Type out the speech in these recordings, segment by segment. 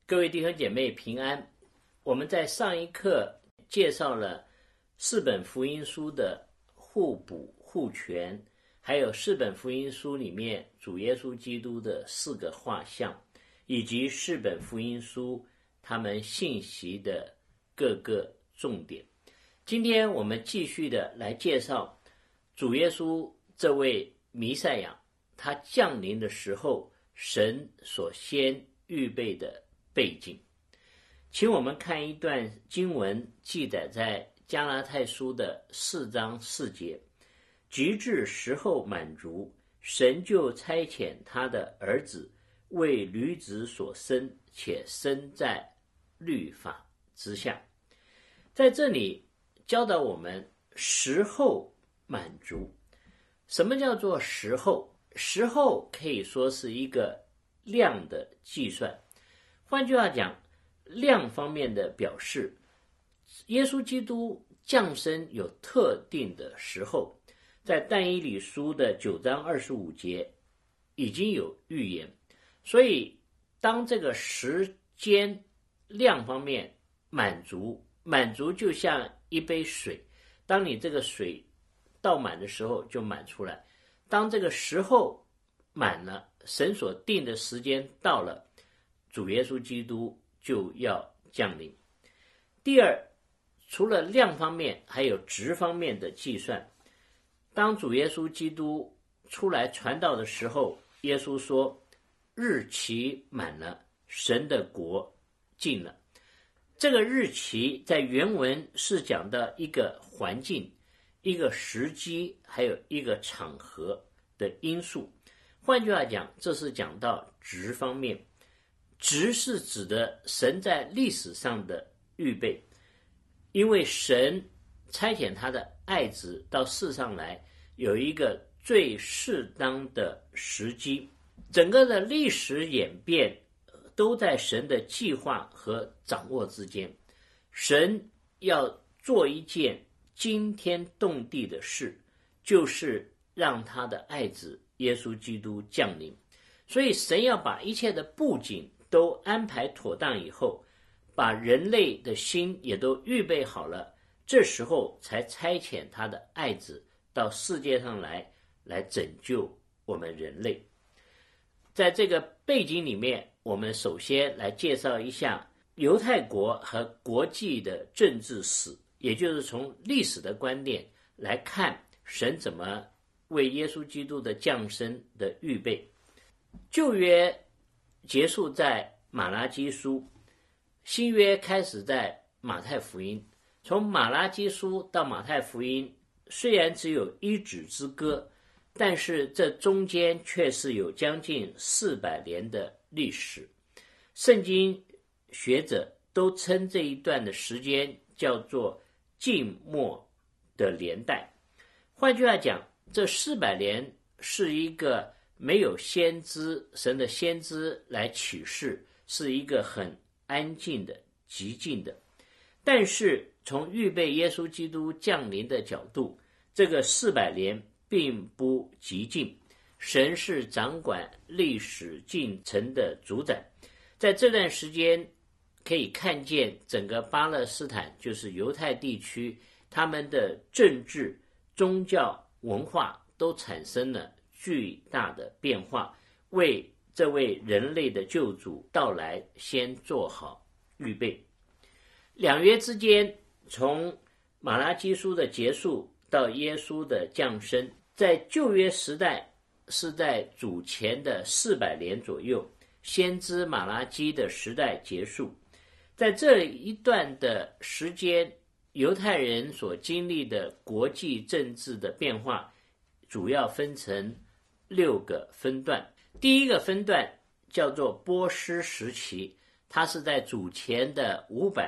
各位弟兄姐妹平安。我们在上一课介绍了四本福音书的互补互全，还有四本福音书里面主耶稣基督的四个画像，以及四本福音书他们信息的各个重点。今天我们继续的来介绍主耶稣这位弥赛亚，他降临的时候神所先预备的背景。请我们看一段经文，记载在加拉太书的4章4节，及至时候满足，神就差遣他的儿子为女子所生，且生在律法之下。在这里教导我们时候满足。什么叫做时候？时候可以说是一个量的计算，换句话讲，量方面的表示，耶稣基督降生有特定的时候，在但以理书的9章25节已经有预言。所以当这个时间量方面满足就像一杯水，当你这个水倒满的时候就满出来，当这个时候满了，神所定的时间到了，主耶稣基督就要降临。第二，除了量方面还有质方面的计算。当主耶稣基督出来传道的时候，耶稣说日期满了，神的国近了。这个日期在原文是讲到一个环境、一个时机，还有一个场合的因素。换句话讲，这是讲到质方面。质是指的神在历史上的预备，因为神差遣他的爱子到世上来，有一个最适当的时机。整个的历史演变都在神的计划和掌握之间。神要做一件惊天动地的事，就是让他的爱子耶稣基督降临。所以神要把一切的布景都安排妥当以后，把人类的心也都预备好了，这时候才差遣他的爱子到世界上来拯救我们人类。在这个背景里面，我们首先来介绍一下犹太国和国际的政治史，也就是从历史的观点来看神怎么为耶稣基督的降生的预备。旧约结束在马拉基书，新约开始在马太福音。从马拉基书到马太福音虽然只有一指之隔，但是这中间却是有将近400年的历史。圣经学者都称这一段的时间叫做静默的年代。换句话讲，这400年是一个没有先知，神的先知来启示，是一个很安静的、寂静的。但是从预备耶稣基督降临的角度，这个400年并不寂静。神是掌管历史进程的主宰。在这段时间可以看见整个巴勒斯坦，就是犹太地区，他们的政治、宗教、文化都产生了巨大的变化，为这位人类的救主到来先做好预备。两约之间，从马拉基书的结束到耶稣的降生，在旧约时代是在主前的400年左右，先知马拉基的时代结束。在这一段的时间，犹太人所经历的国际政治的变化主要分成6个分段。第一个分段叫做波斯时期，它是在主前的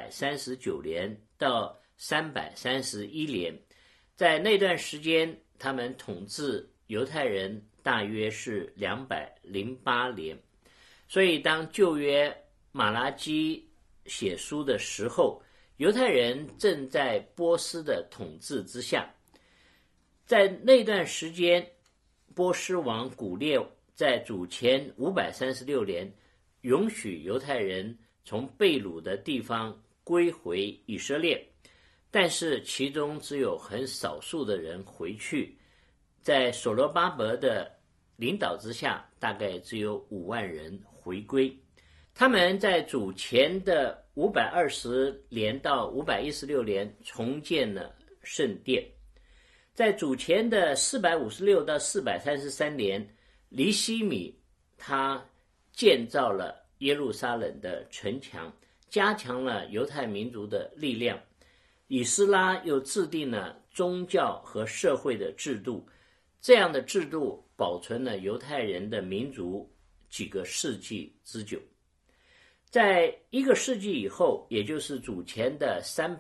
539年到331年。在那段时间，他们统治犹太人大约是208年。所以当旧约马拉基写书的时候，犹太人正在波斯的统治之下。在那段时间，波斯王古列在主前536年允许犹太人从被掳的地方归回以色列，但是其中只有很少数的人回去，在所罗巴伯的领导之下，大概只有5万人回归。他们在主前的520年到516年重建了圣殿，在主前的456到433年，尼希米他建造了耶路撒冷的城墙，加强了犹太民族的力量。以斯拉又制定了宗教和社会的制度，这样的制度保存了犹太人的民族几个世纪之久。在1个世纪以后，也就是主前的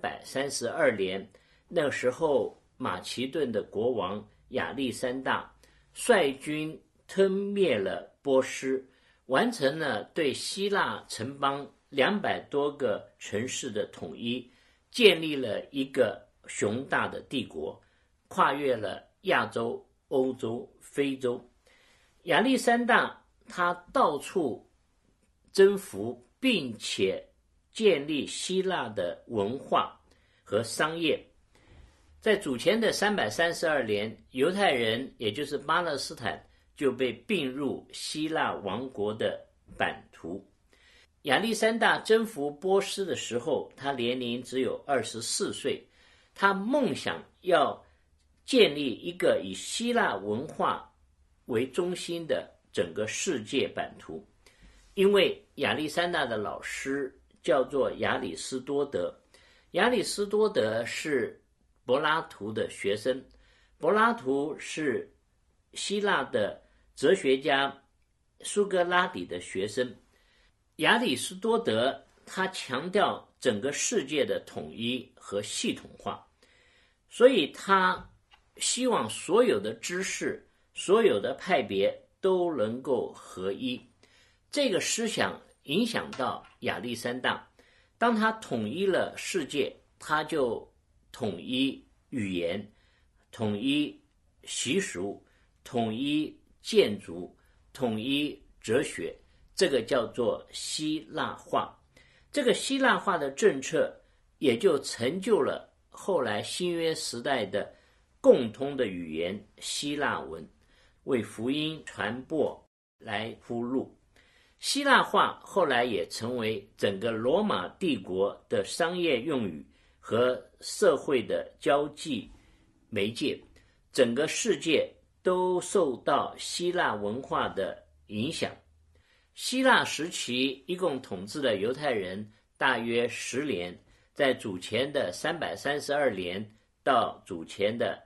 332年，那时候马其顿的国王亚历山大率军吞灭了波斯，完成了对希腊城邦200多个城市的统一，建立了一个雄大的帝国，跨越了亚洲、欧洲、非洲。亚历山大他到处征服，并且建立希腊的文化和商业。在主前的332年，犹太人也就是巴勒斯坦就被并入希腊王国的版图。亚历山大征服波斯的时候，他年龄只有24岁，他梦想要建立一个以希腊文化为中心的整个世界版图。因为亚历山大的老师叫做亚里士多德，亚里士多德是柏拉图的学生，柏拉图是希腊的哲学家苏格拉底的学生。亚里士多德他强调整个世界的统一和系统化，所以他希望所有的知识、所有的派别都能够合一。这个思想影响到亚历山大，当他统一了世界，他就统一语言、统一习俗、统一建筑、统一哲学，这个叫做希腊化。这个希腊化的政策也就成就了后来新约时代的共通的语言希腊文，为福音传播来铺路。希腊化后来也成为整个罗马帝国的商业用语和社会的交际媒介，整个世界都受到希腊文化的影响。希腊时期一共统治了犹太人大约10年，在主前的332年到主前的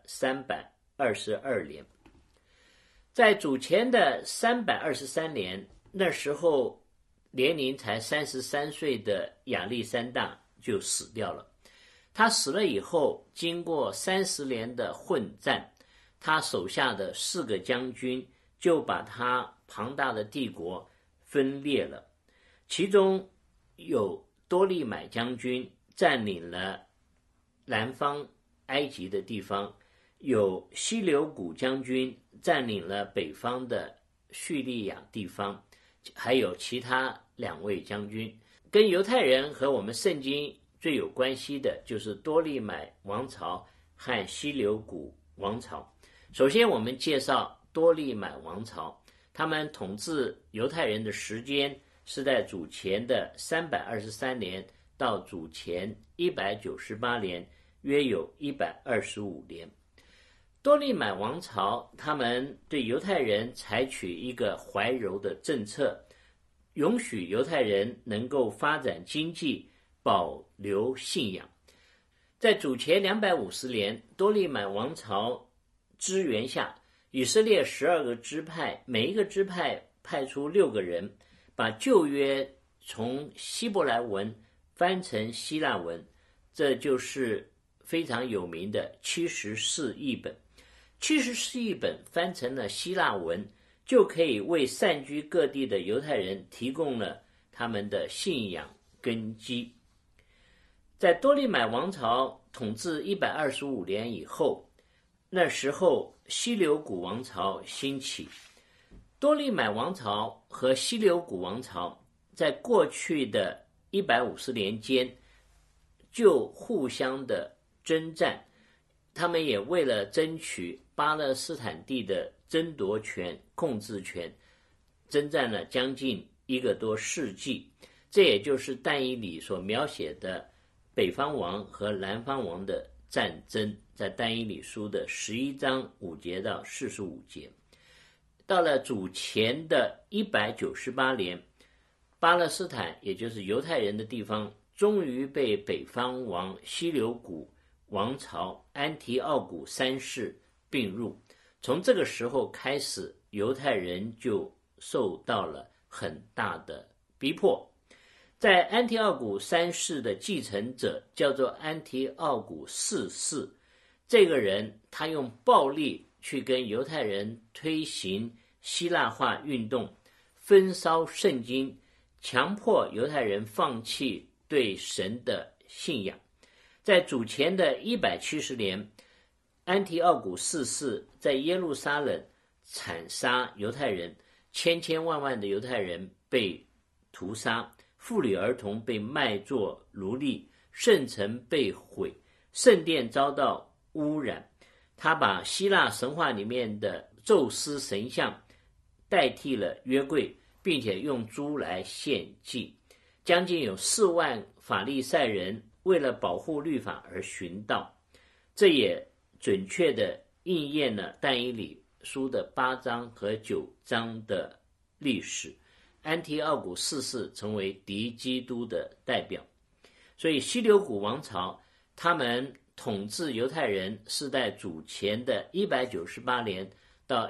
322年。在主前的323年，那时候年龄才33岁的亚历山大就死掉了。他死了以后，经过30年的混战，他手下的4个将军就把他庞大的帝国分裂了。其中有多利买将军占领了南方埃及的地方，有希留古将军占领了北方的叙利亚地方，还有其他2位将军。跟犹太人和我们圣经最有关系的就是多利买王朝和希留古王朝。首先我们介绍多利买王朝，他们统治犹太人的时间是在主前的323年到主前198年，约有125年。多利买王朝他们对犹太人采取一个怀柔的政策，允许犹太人能够发展经济，保留信仰。在主前250年，多利买王朝支援下，以色列12个支派，每一个支派派出6个人，把旧约从希伯来文翻成希腊文，这就是非常有名的74译本。74译本翻成了希腊文，就可以为散居各地的犹太人提供了他们的信仰根基。在多利买王朝统治125年以后，那时候希留古王朝兴起。多利买王朝和希留古王朝在过去的 150年间就互相的征战，他们也为了争取巴勒斯坦地的争夺权、控制权，征战了将近1个多世纪。这也就是但以理所描写的北方王和南方王的战争，在但以理书的11章5节到45节。到了主前的198年，巴勒斯坦也就是犹太人的地方，终于被北方王希留古王朝安提奥古三世并入。从这个时候开始，犹太人就受到了很大的逼迫。在安提奥古三世的继承者叫做安提奥古四世，这个人他用暴力去跟犹太人推行希腊化运动，焚烧圣经，强迫犹太人放弃对神的信仰。在主前的170年，安提奥古四世在耶路撒冷惨杀犹太人，千千万万的犹太人被屠杀，妇女儿童被卖作奴隶，圣城被毁，圣殿遭到污染。他把希腊神话里面的宙斯神像代替了约柜，并且用猪来献祭。将近有4万法利赛人为了保护律法而寻道，这也准确地应验了但以理书的8章和9章的历史。安提奥古四世成为敌基督的代表，所以希留古王朝他们统治犹太人是在主前的198年到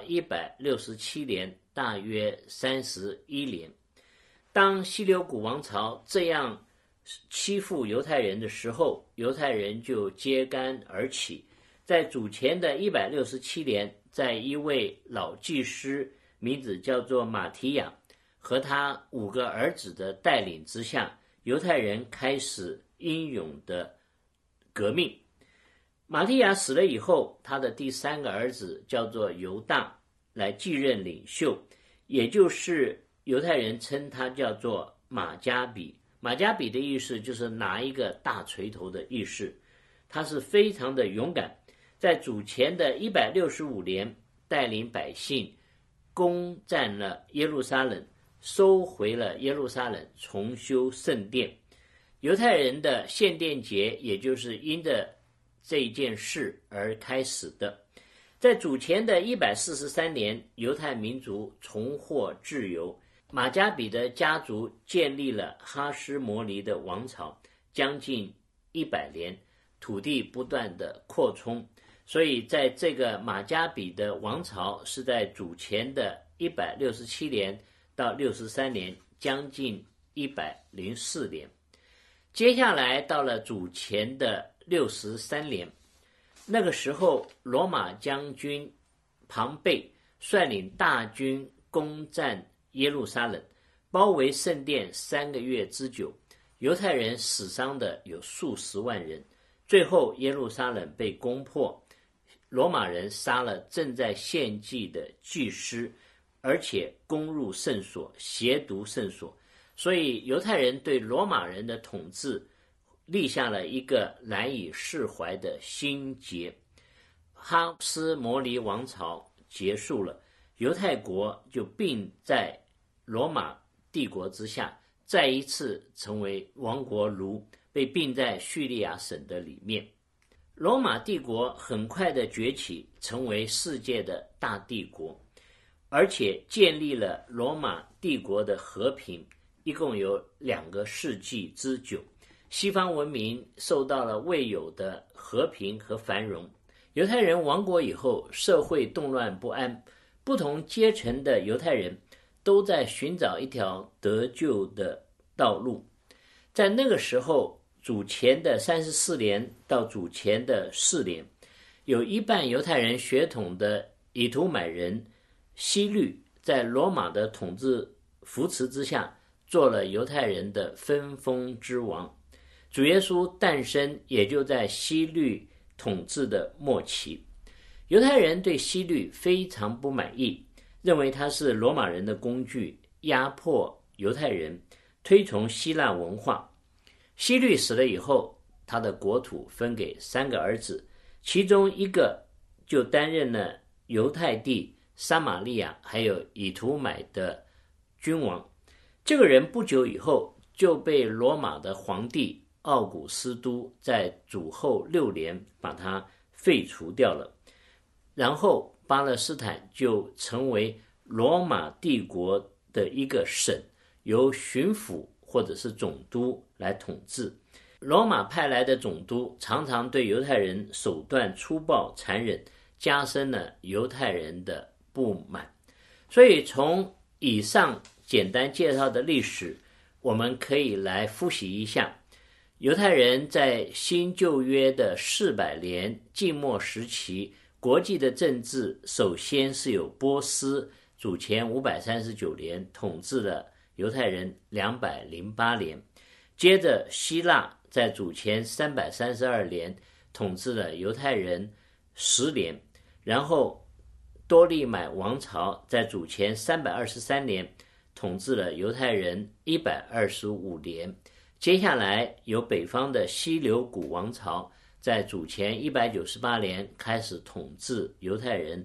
167年，大约31年。当希留古王朝这样欺负犹太人的时候，犹太人就揭竿而起。在主前的167年，在一位老祭司，名字叫做马提亚，和他5个儿子的带领之下，犹太人开始英勇的革命。马提亚死了以后，他的第3个儿子叫做犹大来继任领袖，也就是犹太人称他叫做马加比。马加比的意思就是拿一个大锤头的意思。他是非常的勇敢，在主前的165年带领百姓攻占了耶路撒冷，收回了耶路撒冷，重修圣殿。犹太人的献殿节也就是因着这件事而开始的。在主前的143年，犹太民族重获自由，马加比的家族建立了哈斯摩尼的王朝，将近100年，土地不断的扩充。所以在这个马加比的王朝是在主前的167年到63年，将近104年。接下来到了主前的63年，那个时候罗马将军庞贝率领大军攻占耶路撒冷，包围圣殿3个月之久，犹太人死伤的有数十万人。最后耶路撒冷被攻破，罗马人杀了正在献祭的祭司，而且攻入圣所，亵渎圣所。所以犹太人对罗马人的统治立下了一个难以释怀的心结。哈斯摩尼王朝结束了，犹太国就并在罗马帝国之下，再一次成为亡国奴，被并在叙利亚省的里面。罗马帝国很快的崛起，成为世界的大帝国，而且建立了罗马帝国的和平，一共有2个世纪之久。西方文明受到了未有的和平和繁荣。犹太人亡国以后，社会动乱不安，不同阶层的犹太人都在寻找一条得救的道路。在那个时候，主前的34年到主前的4年，有一半犹太人血统的以图买人希律在罗马的统治扶持之下，做了犹太人的分封之王。主耶稣诞生也就在希律统治的末期。犹太人对希律非常不满意，认为他是罗马人的工具，压迫犹太人，推崇希腊文化。 希律死了以后，他的国土分给3个儿子，其中一个就担任了犹太地、撒玛利亚还有以图买的君王。这个人不久以后就被罗马的皇帝奥古斯都在主后6年把他废除掉了，然后巴勒斯坦就成为罗马帝国的一个省，由巡抚或者是总督来统治。罗马派来的总督常常对犹太人手段粗暴残忍，加深了犹太人的不满。所以从以上简单介绍的历史，我们可以来复习一下。犹太人在新旧约的400年静默时期，国际的政治首先是有波斯主前539年统治了犹太人208年，接着希腊在主前332年统治了犹太人10年，然后多利买王朝在主前323年统治了犹太人125年，接下来由北方的西流古王朝在主前198年开始统治犹太人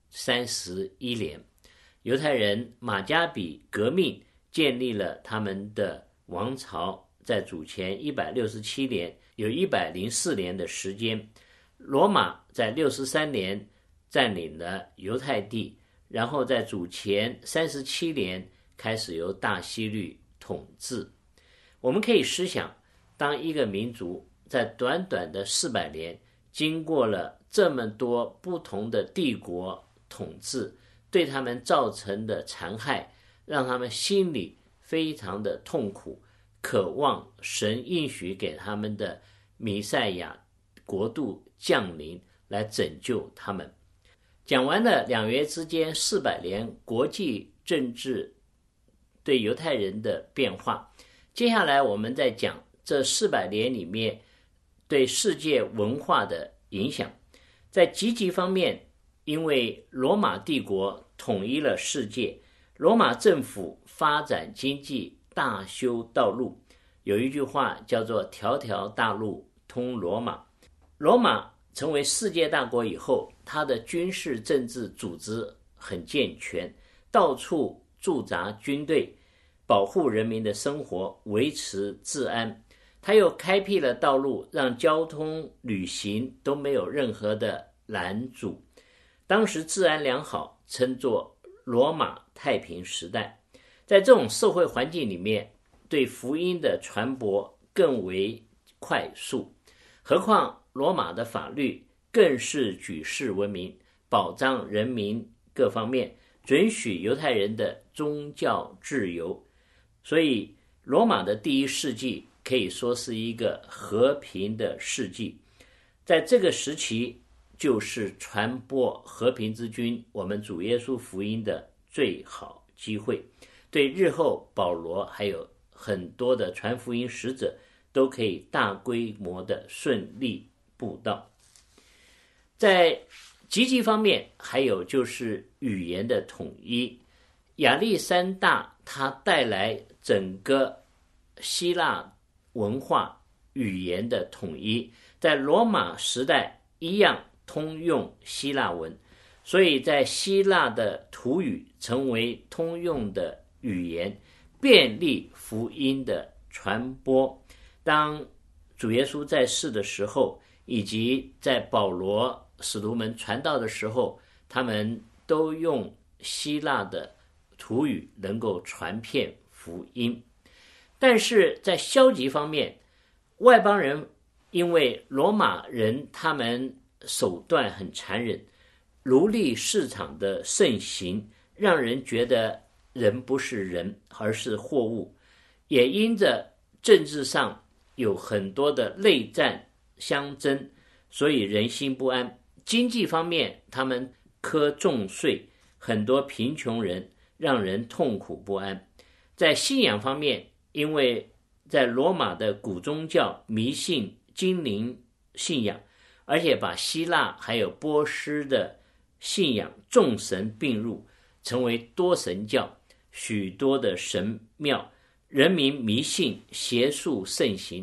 31年。犹太人马加比革命建立了他们的王朝，在主前167年，有104年的时间。罗马在63年占领了犹太地，然后在主前37年开始由大希律统治。我们可以思想，当一个民族在短短的400年经过了这么多不同的帝国统治，对他们造成的残害，让他们心里非常的痛苦，渴望神应许给他们的弥赛亚国度降临来拯救他们。讲完了两约之间400年国际政治对犹太人的变化，接下来我们再讲这400年里面对世界文化的影响。在积极方面，因为罗马帝国统一了世界，罗马政府发展经济，大修道路。有一句话叫做条条大路通罗马。罗马成为世界大国以后，它的军事政治组织很健全，到处驻扎军队，保护人民的生活，维持治安。它又开辟了道路，让交通旅行都没有任何的拦阻。当时治安良好，称作罗马太平时代。在这种社会环境里面，对福音的传播更为快速，何况罗马的法律更是举世闻名，保障人民各方面，准许犹太人的宗教自由。所以罗马的第1世纪可以说是一个和平的世纪。在这个时期，就是传播和平之君我们主耶稣福音的最好机会，对日后保罗还有很多的传福音使者都可以大规模的顺利布道。在积极方面，还有就是语言的统一。亚历山大他带来整个希腊文化语言的统一，在罗马时代一样通用希腊文，所以在希腊的土语成为通用的语言，便利福音的传播。当主耶稣在世的时候，以及在保罗使徒们传道的时候，他们都用希腊的土语能够传遍福音。但是在消极方面，外邦人因为罗马人他们手段很残忍，奴隶市场的盛行，让人觉得人不是人，而是货物。也因着政治上有很多的内战相争，所以人心不安。经济方面，他们苛重税，很多贫穷人，让人痛苦不安。在信仰方面，因为在罗马的古宗教迷信精灵信仰，而且把希腊还有波斯的信仰众神并入，成为多神教，许多的神庙，人民迷信邪术盛行，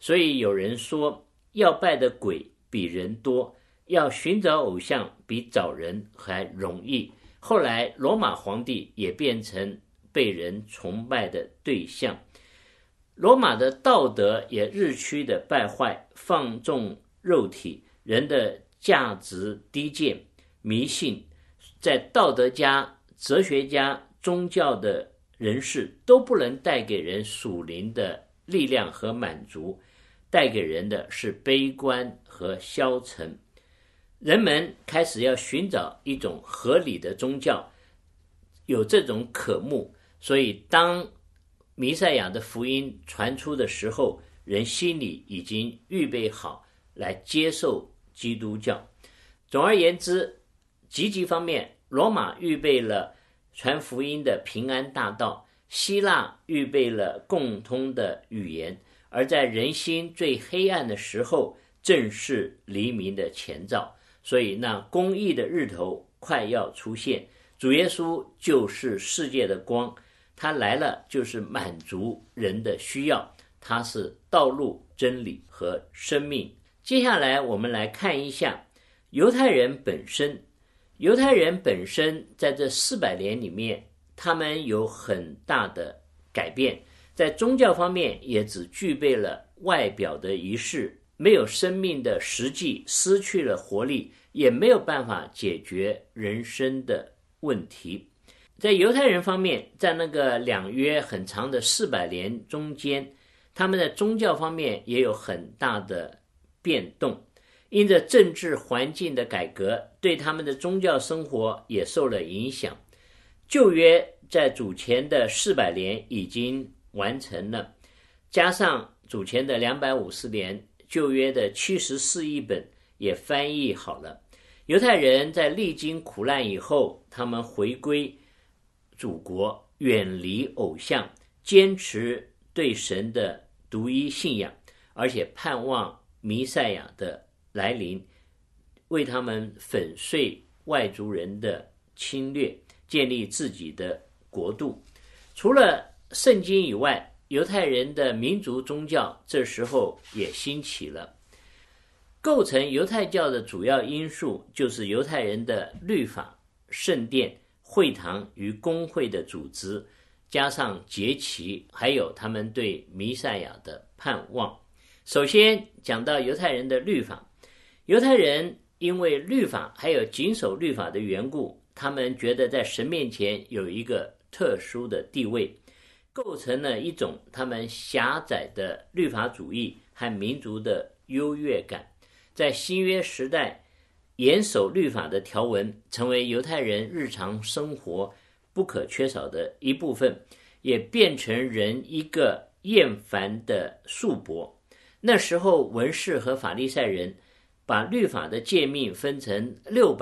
所以有人说，要拜的鬼比人多，要寻找偶像比找人还容易。后来罗马皇帝也变成被人崇拜的对象，罗马的道德也日趋的败坏，放纵肉体，人的价值低贱，迷信，在道德家、哲学家、宗教的人士都不能带给人属灵的力量和满足，带给人的是悲观和消沉。人们开始要寻找一种合理的宗教，有这种渴慕，所以当弥赛亚的福音传出的时候，人心里已经预备好来接受基督教。总而言之，积极方面，罗马预备了传福音的平安大道，希腊预备了共通的语言，而在人心最黑暗的时候，正是黎明的前兆。所以那公义的日头快要出现，主耶稣就是世界的光，他来了就是满足人的需要，他是道路、真理和生命。接下来我们来看一下犹太人本身。犹太人本身在这400年里面，他们有很大的改变，在宗教方面也只具备了外表的仪式，没有生命的实际，失去了活力，也没有办法解决人生的问题。在犹太人方面，在那个2约很长的400年中间，他们的宗教方面也有很大的变动，因着政治环境的改革，对他们的宗教生活也受了影响。旧约在主前的400年已经完成了，加上主前的250年，旧约的74译本也翻译好了。犹太人在历经苦难以后，他们回归祖国，远离偶像，坚持对神的独一信仰，而且盼望弥赛亚的来临，为他们粉碎外族人的侵略，建立自己的国度。除了圣经以外，犹太人的民族宗教这时候也兴起了。构成犹太教的主要因素就是犹太人的律法、圣殿、会堂与公会的组织，加上节期，还有他们对弥赛亚的盼望。首先讲到犹太人的律法，犹太人因为律法还有谨守律法的缘故，他们觉得在神面前有一个特殊的地位，构成了一种他们狭窄的律法主义和民族的优越感。在新约时代，严守律法的条文成为犹太人日常生活不可缺少的一部分，也变成人一个厌烦的束缚。那时候文士和法利赛人把律法的诫命分成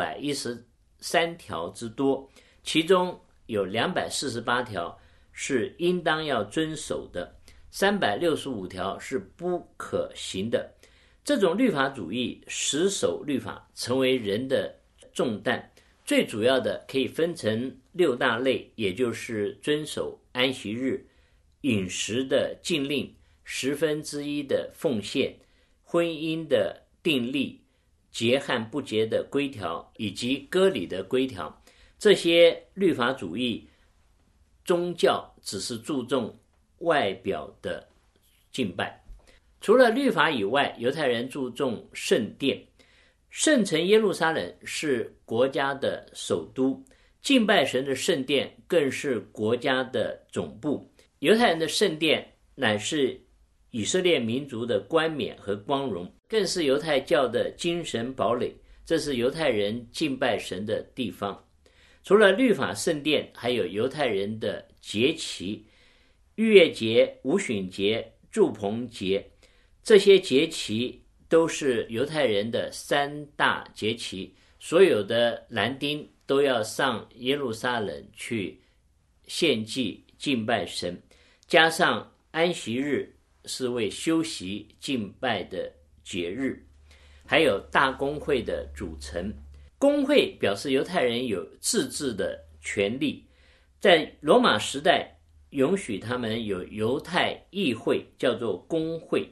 613条之多，其中有248条是应当要遵守的，365条是不可行的。这种律法主义死守律法成为人的重担，最主要的可以分成6大类，也就是遵守安息日、饮食的禁令、1/10的奉献、婚姻的订立、节和不节的规条，以及割礼的规条。这些律法主义宗教只是注重外表的敬拜。除了律法以外，犹太人注重圣殿。圣城耶路撒冷是国家的首都，敬拜神的圣殿更是国家的总部。犹太人的圣殿乃是以色列民族的冠冕和光荣，更是犹太教的精神堡垒，这是犹太人敬拜神的地方。除了律法圣殿，还有犹太人的节期，逾越节、无旬节、住棚节，这些节期都是犹太人的3大节期，所有的男丁都要上耶路撒冷去献祭敬拜神，加上安息日是为休息敬拜的节日，还有大公会的组成。公会表示犹太人有自治的权利，在罗马时代允许他们有犹太议会，叫做公会。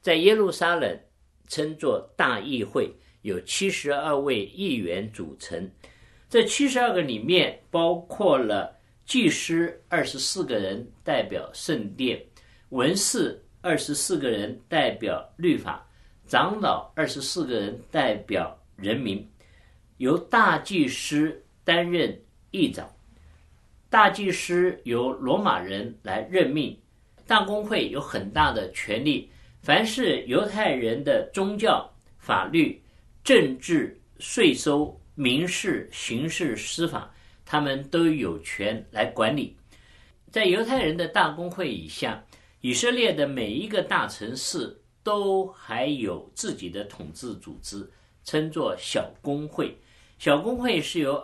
在耶路撒冷称作大议会，有72位议员组成。这72个里面包括了祭司24个人代表圣殿，文士24个人代表律法，长老24个人代表人民，由大祭司担任议长。大祭司由罗马人来任命，大公会有很大的权力，凡是犹太人的宗教、法律、政治、税收、民事、刑事、司法，他们都有权来管理。在犹太人的大公会以下，以色列的每一个大城市都还有自己的统治组织，称作小公会。小公会是由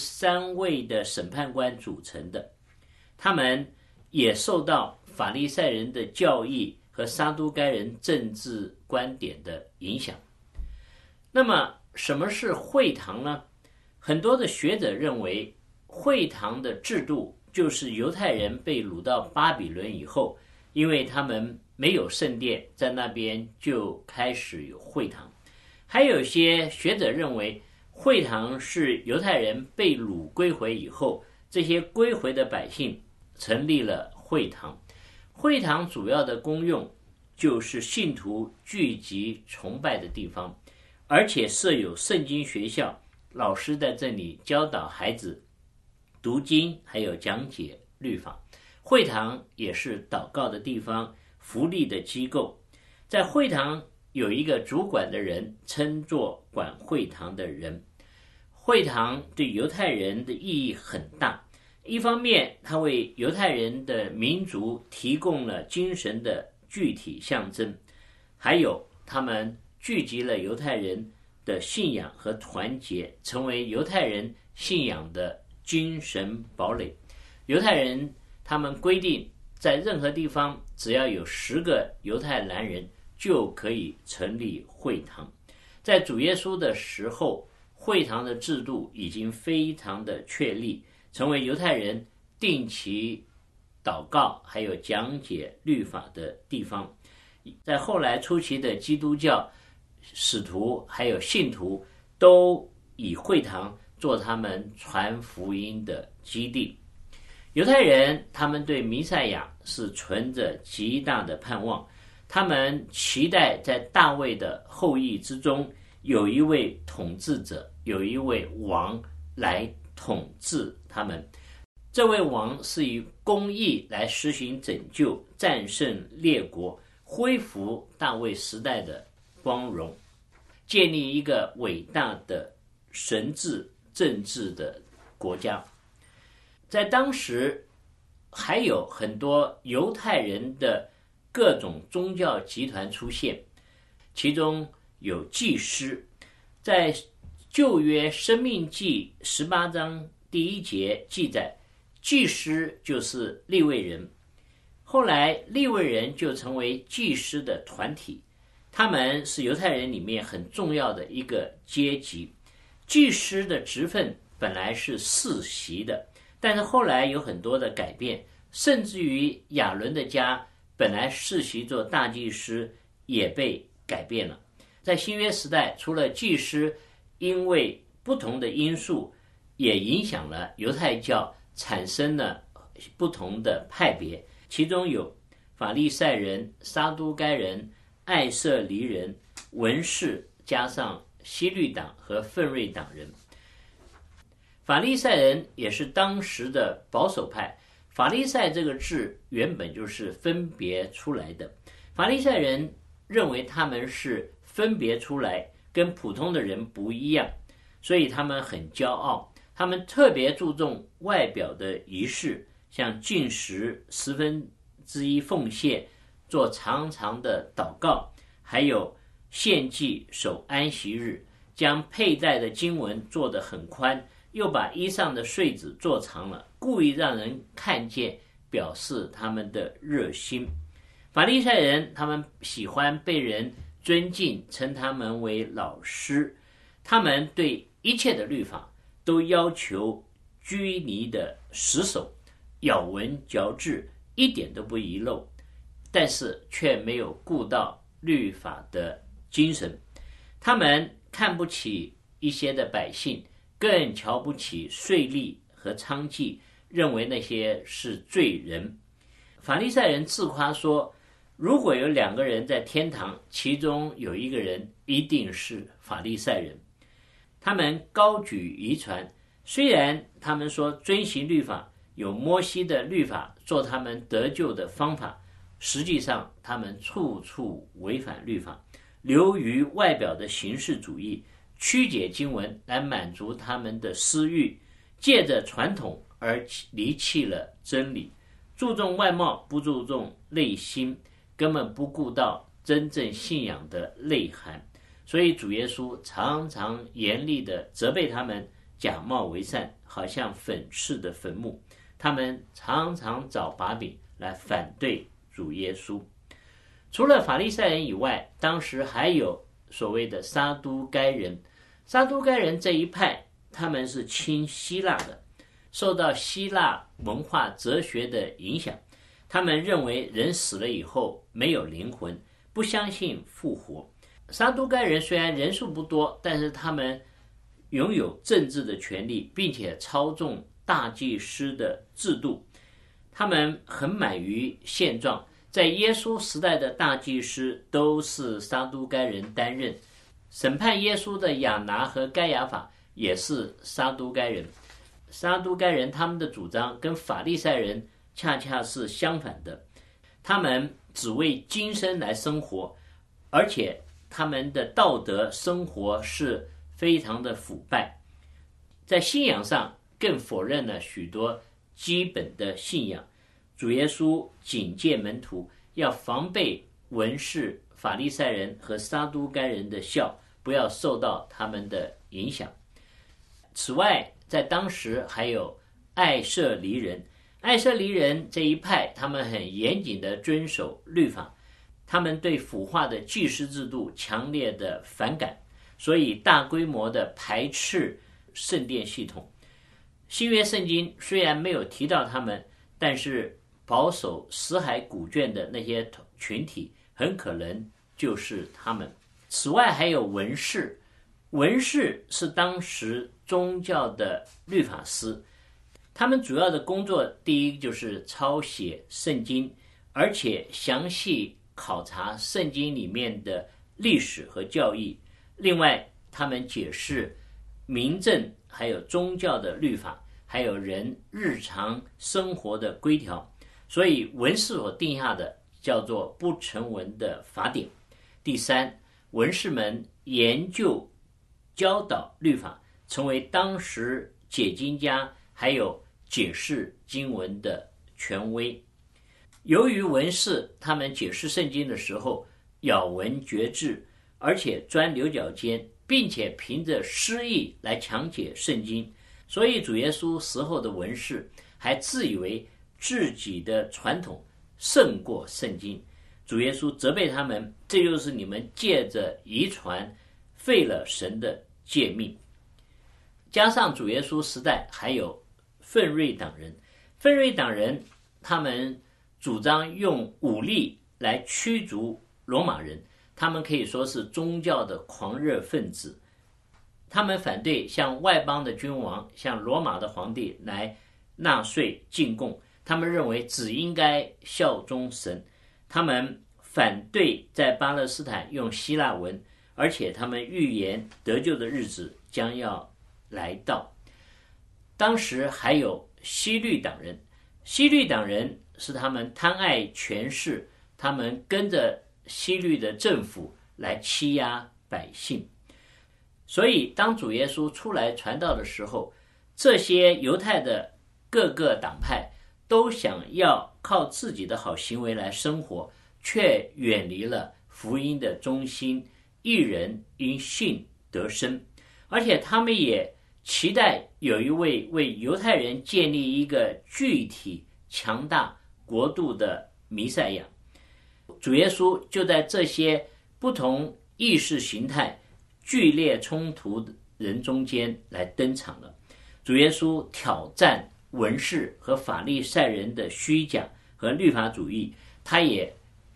23位的审判官组成的，他们也受到法利赛人的教义和撒都该人政治观点的影响。那么什么是会堂呢？很多的学者认为，会堂的制度就是犹太人被掳到巴比伦以后，因为他们没有圣殿，在那边就开始有会堂。还有些学者认为，会堂是犹太人被掳归回以后，这些归回的百姓成立了会堂。会堂主要的功用就是信徒聚集崇拜的地方，而且设有圣经学校，老师在这里教导孩子读经，还有讲解律法。会堂也是祷告的地方，福利的机构。在会堂有一个主管的人，称作管会堂的人。会堂对犹太人的意义很大，一方面它为犹太人的民族提供了精神的具体象征，还有他们聚集了犹太人的信仰和团结，成为犹太人信仰的精神堡垒。犹太人他们规定，在任何地方只要有10个犹太男人就可以成立会堂。在主耶稣的时候，会堂的制度已经非常的确立，成为犹太人定期祷告还有讲解律法的地方。在后来初期的基督教使徒还有信徒都以会堂做他们传福音的基地。犹太人他们对弥赛亚是存着极大的盼望，他们期待在大卫的后裔之中有一位统治者，有一位王来统治他们。这位王是以公义来实行拯救，战胜列国，恢复大卫时代的光荣，建立一个伟大的神治政治的国家。在当时还有很多犹太人的各种宗教集团出现，其中有祭司。在旧约申命记18章第1节记载，祭司就是利未人。后来利未人就成为祭司的团体，他们是犹太人里面很重要的一个阶级。祭司的职分本来是世袭的，但是后来有很多的改变，甚至于亚伦的家本来世袭做大祭司也被改变了。在新约时代，除了祭司因为不同的因素也影响了犹太教，产生了不同的派别，其中有法利赛人、撒都该人、艾瑟尼人、文士，加上希律党和奋锐党人。法利赛人也是当时的保守派，法利赛这个字原本就是分别出来的，法利赛人认为他们是分别出来，跟普通的人不一样，所以他们很骄傲，他们特别注重外表的仪式，像禁食、1/10奉献、做长长的祷告，还有献祭、守安息日，将佩戴的经文做得很宽，又把衣上的穗子做长了，故意让人看见，表示他们的热心。法利赛人他们喜欢被人尊敬，称他们为老师，他们对一切的律法都要求拘泥的死守，咬文嚼字，一点都不遗漏，但是却没有顾到律法的精神。他们看不起一些的百姓，更瞧不起税吏和娼妓，认为那些是罪人。法利赛人自夸说，如果有2个人在天堂，其中有一个人一定是法利赛人。他们高举遗传，虽然他们说遵行律法，有摩西的律法做他们得救的方法，实际上他们处处违反律法，流于外表的形式主义，曲解经文来满足他们的私欲，借着传统而离弃了真理，注重外貌不注重内心，根本不顾到真正信仰的内涵。所以主耶稣常常严厉地责备他们假冒为善，好像粉饰的坟墓。他们常常找把柄来反对主耶稣。除了法利赛人以外，当时还有所谓的撒都该人。撒都该人这一派，他们是亲希腊的，受到希腊文化哲学的影响。他们认为人死了以后没有灵魂，不相信复活。撒都该人虽然人数不多，但是他们拥有政治的权利，并且操纵大祭司的制度。他们很满于现状，在耶稣时代的大祭司都是撒都该人担任，审判耶稣的亚拿和该亚法也是撒都该人。撒都该人他们的主张跟法利赛人恰恰是相反的，他们只为今生来生活，而且他们的道德生活是非常的腐败，在信仰上更否认了许多基本的信仰。主耶稣警戒门徒要防备文士、法利赛人和撒都该人的笑，不要受到他们的影响。此外，在当时还有爱色离人。爱色离人这一派，他们很严谨地遵守律法，他们对腐化的祭司制度强烈的反感，所以大规模的排斥圣殿系统。新约圣经虽然没有提到他们，但是保守死海古卷的那些群体很可能就是他们。此外还有文士，文士是当时宗教的律法师，他们主要的工作第一就是抄写圣经，而且详细考察圣经里面的历史和教义。另外他们解释民政还有宗教的律法，还有人日常生活的规条，所以文士所定下的叫做不成文的法典。第三，文士们研究教导律法，成为当时解经家还有解释经文的权威。由于文士他们解释圣经的时候咬文嚼字，而且钻牛角尖，并且凭着诗意来强解圣经，所以主耶稣时候的文士还自以为自己的传统胜过圣经。主耶稣责备他们，这就是你们借着遗传废了神的诫命。加上主耶稣时代还有奋锐党人，奋锐党人他们主张用武力来驱逐罗马人，他们可以说是宗教的狂热分子。他们反对向外邦的君王，向罗马的皇帝来纳税进贡，他们认为只应该效忠神。他们反对在巴勒斯坦用希腊文，而且他们预言得救的日子将要来到。当时还有希律党人，希律党人是他们贪爱权势，他们跟着希律的政府来欺压百姓。所以当主耶稣出来传道的时候，这些犹太的各个党派都想要靠自己的好行为来生活，却远离了福音的中心，一人因信得生。而且他们也期待有一位为犹太人建立一个具体强大国度的弥赛亚。主耶稣就在这些不同意识形态剧烈冲突的人中间来登场了。主耶稣挑战文士和法利赛人的虚假和律法主义，他也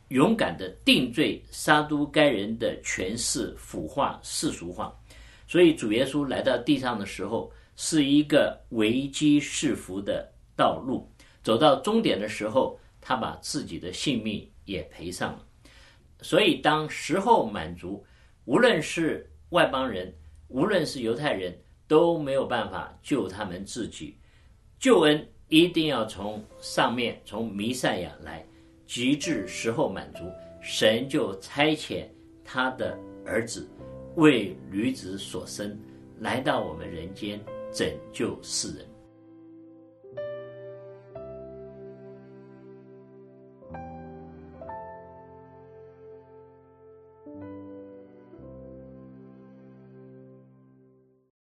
勇敢的定罪杀戮该人的权势腐化世俗化。所以主耶稣来到地上的时候，是一个危机四伏的道路，走到终点的时候，他把自己的性命也赔上了。所以当时候满足，无论是外邦人，无论是犹太人，都没有办法救他们自己。救恩一定要从上面，从弥赛亚来，极致时候满足，神就差遣他的儿子为女子所生，来到我们人间拯救世人。